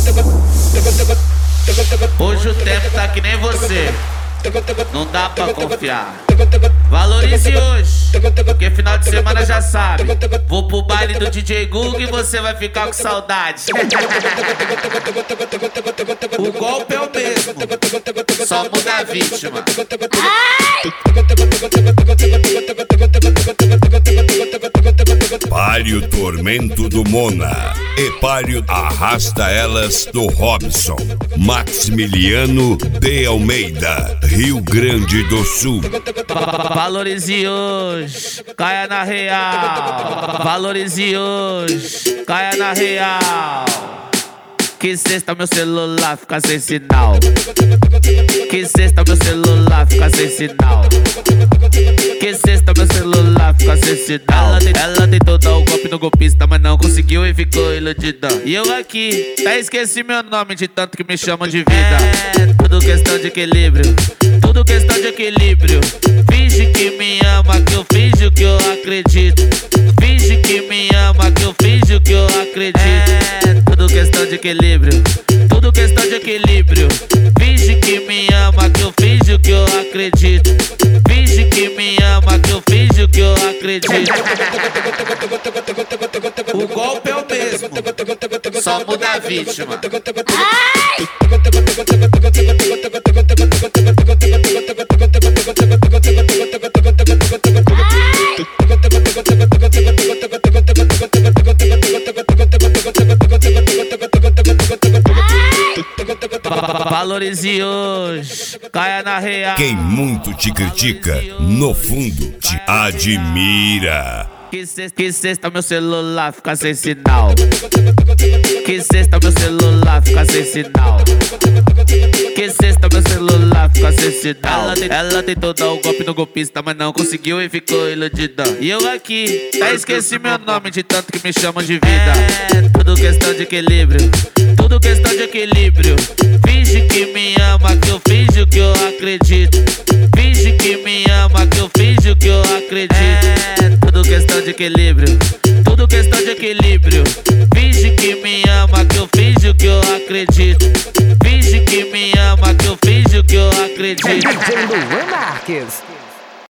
Hoje o tempo tá que nem você, não dá pra confiar. Valorize hoje, porque final de semana já sabe. Vou pro baile do DJ Google e você vai ficar com saudade. O golpe é o mesmo, só muda a vítima. Palio Tormento do Mona e Palio Arrasta Elas do Robson. Maximiliano de Almeida, Rio Grande do Sul. Valorize hoje, caia na real. Valorize hoje, caia na real. Que sexta meu celular fica sem sinal. Que sexta meu celular fica sem sinal. Que sexta meu celular fica sem sinal. Ela tentou dar o golpe no golpista, mas não conseguiu e ficou iludida. E eu aqui, até esqueci meu nome de tanto que me chamam de vida. É tudo questão de equilíbrio, tudo questão de equilíbrio. Finge que me ama, que eu finjo que eu acredito. Finge que me ama, que eu finjo que eu acredito. É tudo questão de equilíbrio, tudo questão de equilíbrio. Finge que me ama, que eu finjo que eu acredito. Finge que me ama, que eu finjo que eu acredito. O golpe é o mesmo, só muda a vítima. Valorize hoje, caia na real. Quem muito te critica, no fundo te admira. Que sexta meu celular fica sem sinal. Que sexta meu celular fica sem sinal. Que sexta meu celular fica sem sinal. Ela tentou dar o golpe no golpista, mas não conseguiu e ficou iludida. E eu aqui, até esqueci meu nome de tanto que me chamam de vida. É tudo questão de equilíbrio, tudo questão de equilíbrio. Finge que me ama, que eu finjo que eu acredito. Finge que me ama, que eu finjo que eu acredito. É tudo questão de equilíbrio, tudo questão de equilíbrio. Finge que me ama, que eu finjo que eu acredito. Finge que me ama, que eu finjo que eu acredito. DJ Luan Marques.